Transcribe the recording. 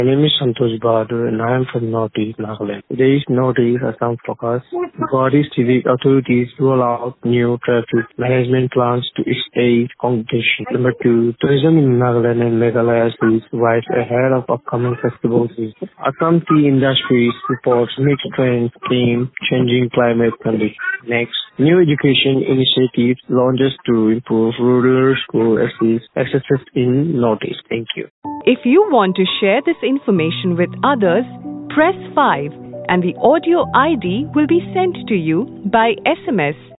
My name is Santosh Bahadur and I am from Northeast Nagaland. Today's Northeast Assam focus. Guwahati civic authorities roll out new traffic management plans to ease congestion. Number 2. Tourism in Nagaland and Meghalaya is right ahead of upcoming festivals. Assam tea industries reports mixed trends in changing climate conditions. Next, new education initiatives launches to improve rural school access in Northeast. Thank you. If you want to share this information with others, press 5 and the audio ID will be sent to you by SMS